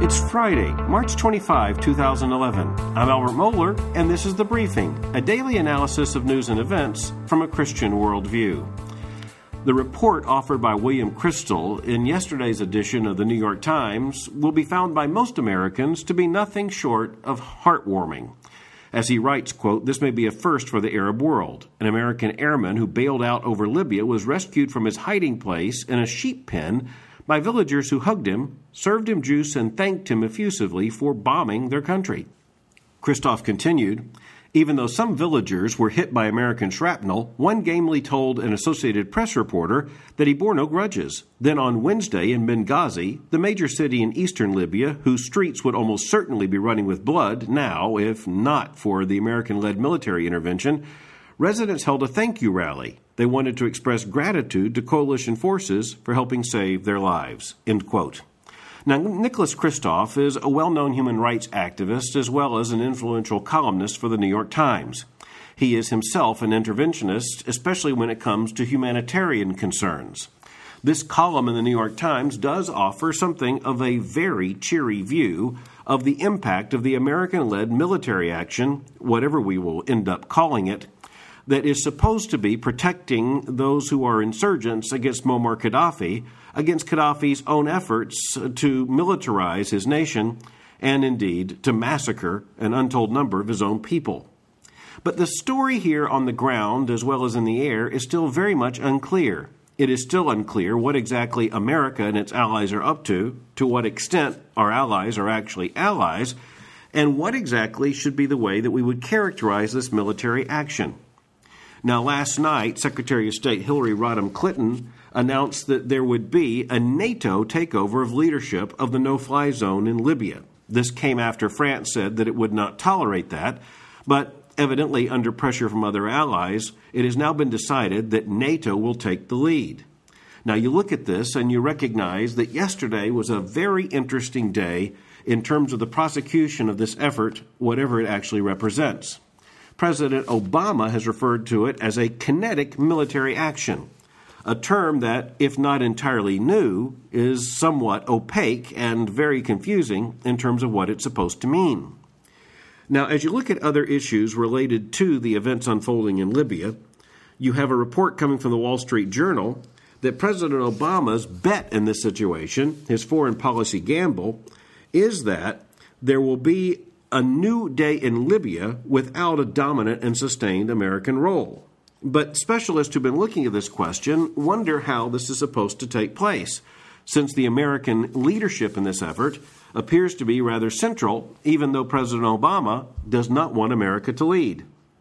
It's Friday, March 25, 2011. I'm Albert Mohler, and this is The Briefing, a daily analysis of news and events from a Christian worldview. The report offered by William Kristol in yesterday's edition of the New York Times will be found by most Americans to be nothing short of heartwarming. As he writes, quote, "This may be a first for the Arab world. An American airman who bailed out over Libya was rescued from his hiding place in a sheep pen by villagers who hugged him, served him juice, and thanked him effusively for bombing their country." Kristof continued, "Even though some villagers were hit by American shrapnel, one gamely told an Associated Press reporter that he bore no grudges. Then on Wednesday in Benghazi, the major city in eastern Libya, whose streets would almost certainly be running with blood now, if not for the American-led military intervention, residents held a thank you rally. They wanted to express gratitude to coalition forces for helping save their lives." End quote. Now, Nicholas Kristof is a well-known human rights activist as well as an influential columnist for the New York Times. He is himself an interventionist, especially when it comes to humanitarian concerns. This column in the New York Times does offer something of a very cheery view of the impact of the American-led military action, whatever we will end up calling it, that is supposed to be protecting those who are insurgents against Muammar Gaddafi, against Gaddafi's own efforts to militarize his nation, and indeed to massacre an untold number of his own people. But the story here on the ground, as well as in the air, is still very much unclear. It is still unclear what exactly America and its allies are up to what extent our allies are actually allies, and what exactly should be the way that we would characterize this military action. Now, last night, Secretary of State Hillary Rodham Clinton announced that there would be a NATO takeover of leadership of the no-fly zone in Libya. This came after France said that it would not tolerate that, but evidently under pressure from other allies, it has now been decided that NATO will take the lead. Now, you look at this and you recognize that yesterday was a very interesting day in terms of the prosecution of this effort, whatever it actually represents. President Obama has referred to it as a kinetic military action, a term that, if not entirely new, is somewhat opaque and very confusing in terms of what it's supposed to mean. Now, as you look at other issues related to the events unfolding in Libya, you have a report coming from the Wall Street Journal that President Obama's bet in this situation, his foreign policy gamble, is that there will be a new day in Libya without a dominant and sustained American role. But specialists who've been looking at this question wonder how this is supposed to take place, since the American leadership in this effort appears to be rather central, even though President Obama does not want America to lead.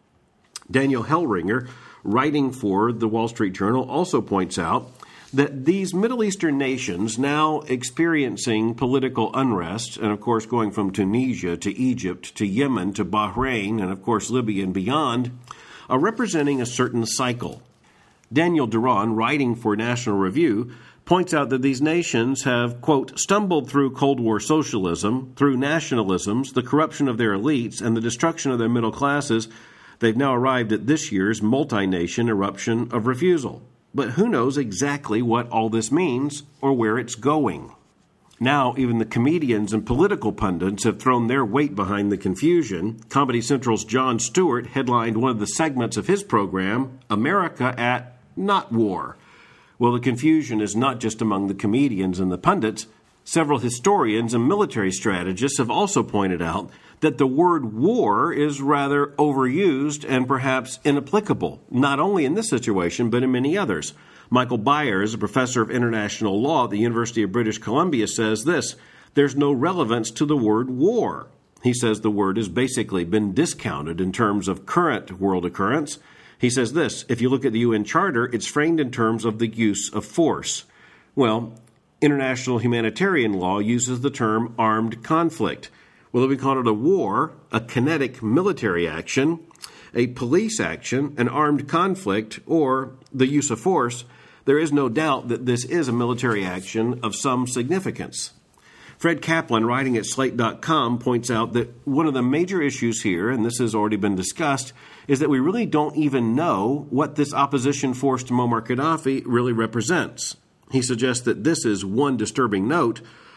Daniel Hellringer, writing for the Wall Street Journal, also points out that these Middle Eastern nations now experiencing political unrest, and of course going from Tunisia to Egypt to Yemen to Bahrain, and of course Libya and beyond, are representing a certain cycle. Daniel Duran, writing for National Review, points out that these nations have, quote, stumbled through Cold War socialism, through nationalisms, the corruption of their elites, and the destruction of their middle classes. They've now arrived at this year's multi-nation eruption of refusal. But who knows exactly what all this means or where it's going? Now, even the comedians and political pundits have thrown their weight behind the confusion. Comedy Central's Jon Stewart headlined one of the segments of his program, America at Not War. Well, the confusion is not just among the comedians and the pundits. Several historians and military strategists have also pointed out that the word war is rather overused and perhaps inapplicable, not only in this situation, but in many others. Michael Byers, a professor of international law at the University of British Columbia, says this: there's no relevance to the word war. He says the word has basically been discounted in terms of current world occurrence. He says this: if you look at the UN Charter, it's framed in terms of the use of force. Well, international humanitarian law uses the term armed conflict. Whether we call it a war, a kinetic military action, a police action, an armed conflict, or the use of force, there is no doubt that this is a military action of some significance. Fred Kaplan, writing at Slate.com, points out that one of the major issues here, and this has already been discussed, is that we really don't even know what this opposition force to Muammar Gaddafi really represents. He suggests that this is one disturbing note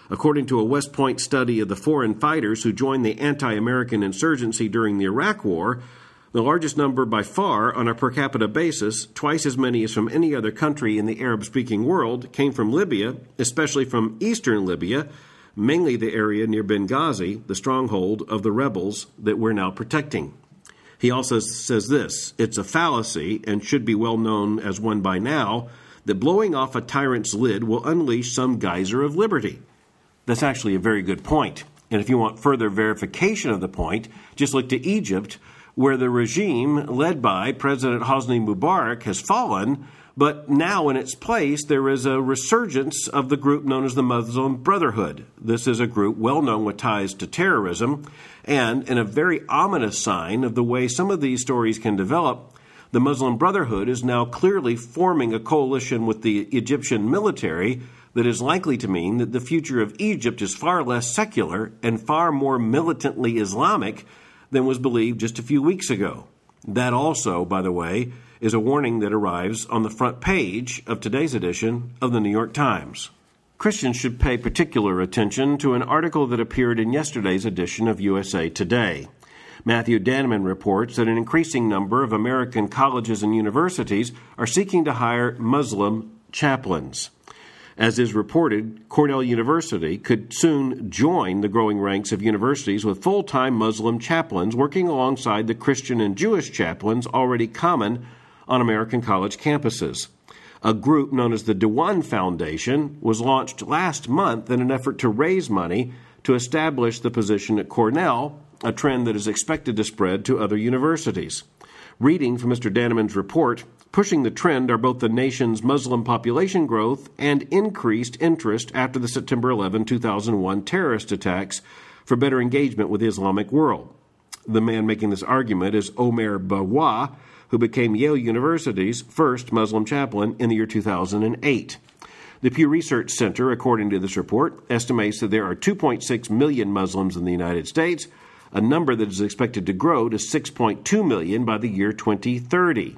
According to a West Point study of the foreign fighters who joined the anti-American insurgency during the Iraq War, the largest number by far on a per capita basis, twice as many as from any other country in the Arab-speaking world, came from Libya, especially from eastern Libya, mainly the area near Benghazi, the stronghold of the rebels that we're now protecting. He also says this: it's a fallacy, and should be well known as one by now, that blowing off a tyrant's lid will unleash some geyser of liberty. That's actually a very good point. And if you want further verification of the point, just look to Egypt, where the regime led by President Hosni Mubarak has fallen, but now in its place there is a resurgence of the group known as the Muslim Brotherhood. This is a group well known with ties to terrorism, and in a very ominous sign of the way some of these stories can develop, the Muslim Brotherhood is now clearly forming a coalition with the Egyptian military that is likely to mean that the future of Egypt is far less secular and far more militantly Islamic than was believed just a few weeks ago. That also, by the way, is a warning that arrives on the front page of today's edition of the New York Times. Christians should pay particular attention to an article that appeared in yesterday's edition of USA Today. Matthew Danneman reports that an increasing number of American colleges and universities are seeking to hire Muslim chaplains. As is reported, Cornell University could soon join the growing ranks of universities with full-time Muslim chaplains working alongside the Christian and Jewish chaplains already common on American college campuses. A group known as the Dewan Foundation was launched last month in an effort to raise money to establish the position at Cornell, a trend that is expected to spread to other universities. Reading from Mr. Danneman's report, pushing the trend are both the nation's Muslim population growth and increased interest after the September 11, 2001 terrorist attacks for better engagement with the Islamic world. The man making this argument is Omer Bawa, who became Yale University's first Muslim chaplain in the year 2008. The Pew Research Center, according to this report, estimates that there are 2.6 million Muslims in the United States, a number that is expected to grow to 6.2 million by the year 2030.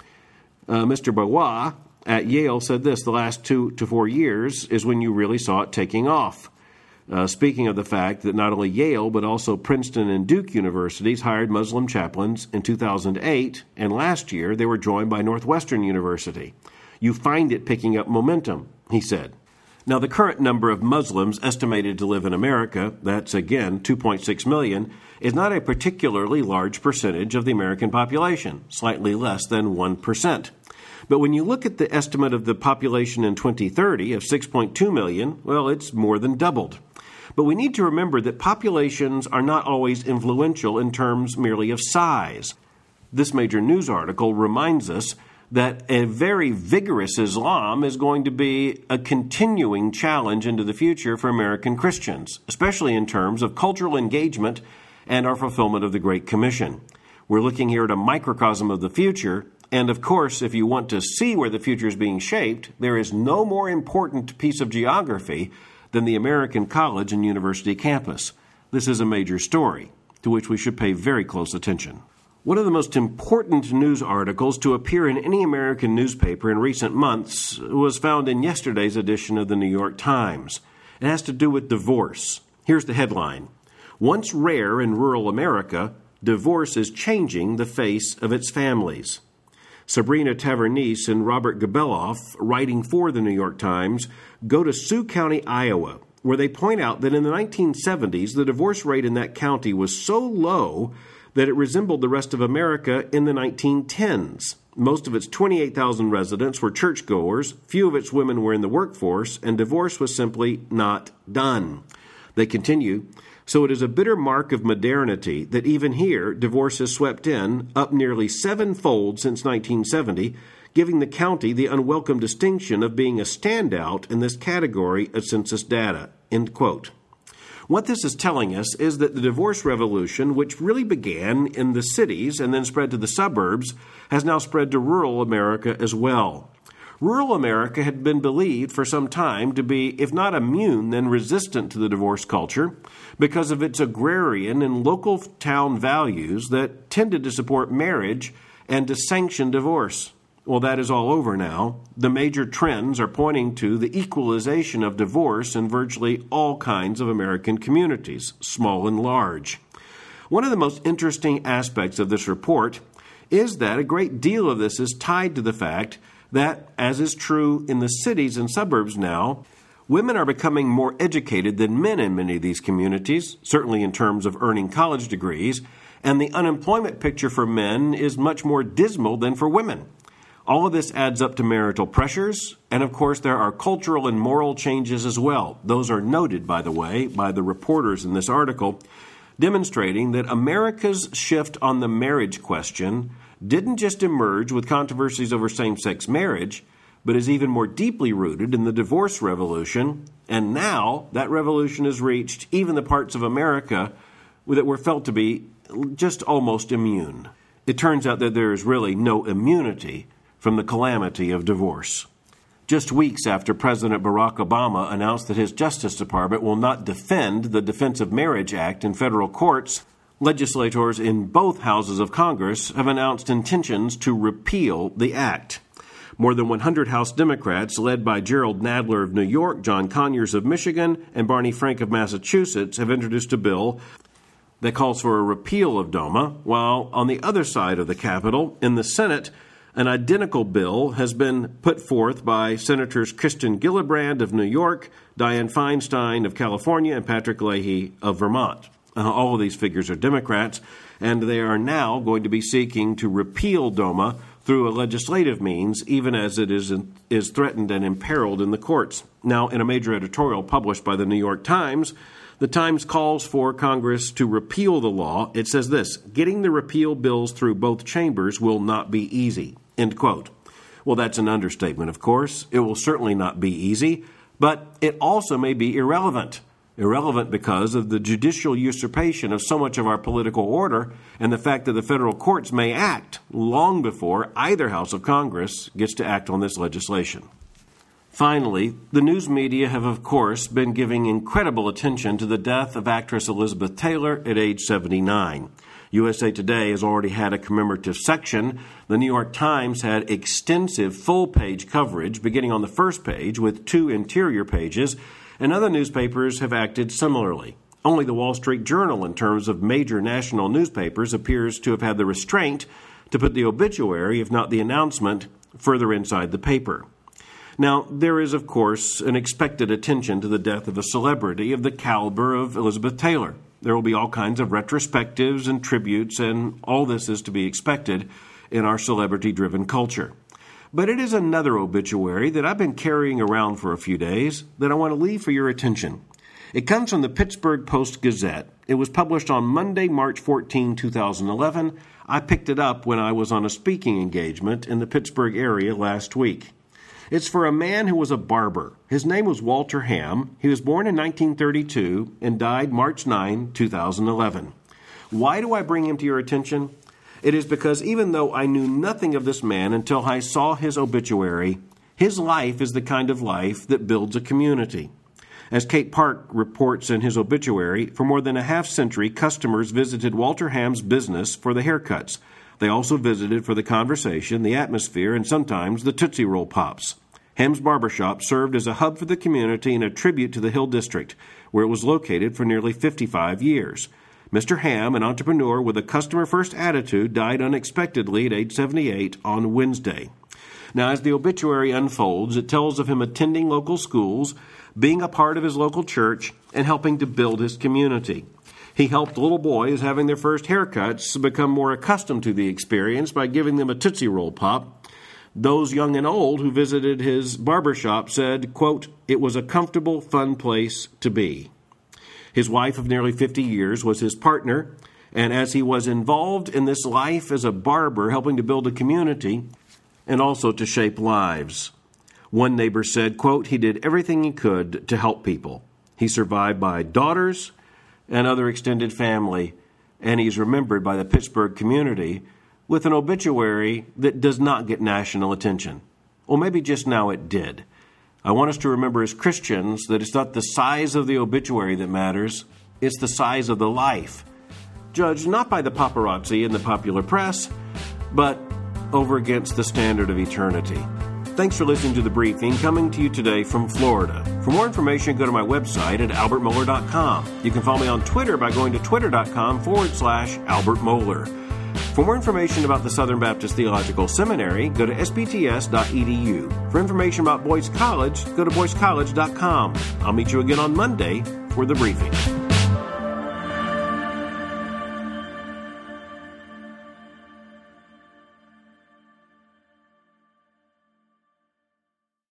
Mr. Bawa at Yale said this: the last 2 to 4 years is when you really saw it taking off. Speaking of the fact that not only Yale, but also Princeton and Duke universities hired Muslim chaplains in 2008, and last year they were joined by Northwestern University. You find it picking up momentum, he said. Now, the current number of Muslims estimated to live in America, that's again 2.6 million, is not a particularly large percentage of the American population, slightly less than 1%. But when you look at the estimate of the population in 2030 of 6.2 million, well, it's more than doubled. But we need to remember that populations are not always influential in terms merely of size. This major news article reminds us that a very vigorous Islam is going to be a continuing challenge into the future for American Christians, especially in terms of cultural engagement and our fulfillment of the Great Commission. We're looking here at a microcosm of the future, and of course, if you want to see where the future is being shaped, there is no more important piece of geography than the American college and university campus. This is a major story to which we should pay very close attention. One of the most important news articles to appear in any American newspaper in recent months was found in yesterday's edition of the New York Times. It has to do with divorce. Here's the headline: once rare in rural America, divorce is changing the face of its families. Sabrina Tavernise and Robert Gabeloff, writing for the New York Times, go to Sioux County, Iowa, where they point out that in the 1970s, the divorce rate in that county was so low that it resembled the rest of America in the 1910s. Most of its 28,000 residents were churchgoers, few of its women were in the workforce, and divorce was simply not done. They continue, so it is a bitter mark of modernity that even here, divorce has swept in, up nearly sevenfold since 1970, giving the county the unwelcome distinction of being a standout in this category of census data. End quote. What this is telling us is that the divorce revolution, which really began in the cities and then spread to the suburbs, has now spread to rural America as well. Rural America had been believed for some time to be, if not immune, then resistant to the divorce culture because of its agrarian and local town values that tended to support marriage and to sanction divorce. Well, that is all over now. The major trends are pointing to the equalization of divorce in virtually all kinds of American communities, small and large. One of the most interesting aspects of this report is that a great deal of this is tied to the fact that, as is true in the cities and suburbs now, women are becoming more educated than men in many of these communities, certainly in terms of earning college degrees, and the unemployment picture for men is much more dismal than for women. All of this adds up to marital pressures, and of course there are cultural and moral changes as well. Those are noted, by the way, by the reporters in this article, demonstrating that America's shift on the marriage question didn't just emerge with controversies over same-sex marriage, but is even more deeply rooted in the divorce revolution, and now that revolution has reached even the parts of America that were felt to be just almost immune. It turns out that there is really no immunity from the calamity of divorce. Just weeks after President Barack Obama announced that his Justice Department will not defend the Defense of Marriage Act in federal courts, legislators in both houses of Congress have announced intentions to repeal the act. More than 100 House Democrats, led by Gerald Nadler of New York, John Conyers of Michigan, and Barney Frank of Massachusetts, have introduced a bill that calls for a repeal of DOMA, while on the other side of the Capitol, in the Senate, an identical bill has been put forth by Senators Kirsten Gillibrand of New York, Dianne Feinstein of California, and Patrick Leahy of Vermont. All of these figures are Democrats, and they are now going to be seeking to repeal DOMA through a legislative means, even as it is threatened and imperiled in the courts. Now, in a major editorial published by the New York Times, the Times calls for Congress to repeal the law. It says this: getting the repeal bills through both chambers will not be easy, end quote. Well, that's an understatement, of course. It will certainly not be easy, but it also may be irrelevant. Irrelevant because of the judicial usurpation of so much of our political order and the fact that the federal courts may act long before either house of Congress gets to act on this legislation. Finally, the news media have, of course, been giving incredible attention to the death of actress Elizabeth Taylor at age 79. USA Today has already had a commemorative section. The New York Times had extensive full-page coverage beginning on the first page with 2 interior pages, and other newspapers have acted similarly. Only the Wall Street Journal, in terms of major national newspapers, appears to have had the restraint to put the obituary, if not the announcement, further inside the paper. Now, there is, of course, an expected attention to the death of a celebrity of the caliber of Elizabeth Taylor. There will be all kinds of retrospectives and tributes, and all this is to be expected in our celebrity-driven culture. But it is another obituary that I've been carrying around for a few days that I want to leave for your attention. It comes from the Pittsburgh Post-Gazette. It was published on Monday, March 14, 2011. I picked it up when I was on a speaking engagement in the Pittsburgh area last week. It's for a man who was a barber. His name was Walter Hamm. He was born in 1932 and died March 9, 2011. Why do I bring him to your attention? It is because even though I knew nothing of this man until I saw his obituary, his life is the kind of life that builds a community. As Kate Park reports in his obituary, for more than a half-century, customers visited Walter Hamm's business for the haircuts. They also visited for the conversation, the atmosphere, and sometimes the Tootsie Roll Pops. Hamm's Barbershop served as a hub for the community and a tribute to the Hill District, where it was located for nearly 55 years. Mr. Hamm, an entrepreneur with a customer-first attitude, died unexpectedly at age 78 on Wednesday. Now, as the obituary unfolds, it tells of him attending local schools, being a part of his local church, and helping to build his community. He helped little boys having their first haircuts become more accustomed to the experience by giving them a Tootsie Roll Pop. Those young and old who visited his barbershop said, quote, "It was a comfortable, fun place to be." His wife of nearly 50 years was his partner, and as he was involved in this life as a barber, helping to build a community and also to shape lives. One neighbor said, quote, "He did everything he could to help people. He's survived by daughters and other extended family, and he's remembered by the Pittsburgh community with an obituary that does not get national attention. Or maybe just now it did. I want us to remember as Christians that it's not the size of the obituary that matters, it's the size of the life. Judged not by the paparazzi and the popular press, but over against the standard of eternity. Thanks for listening to The Briefing, coming to you today from Florida. For more information, go to my website at albertmohler.com. You can follow me on Twitter by going to twitter.com/Albert Mohler. For more information about the Southern Baptist Theological Seminary, go to sbts.edu. For information about Boyce College, go to boycecollege.com. I'll meet you again on Monday for The Briefing.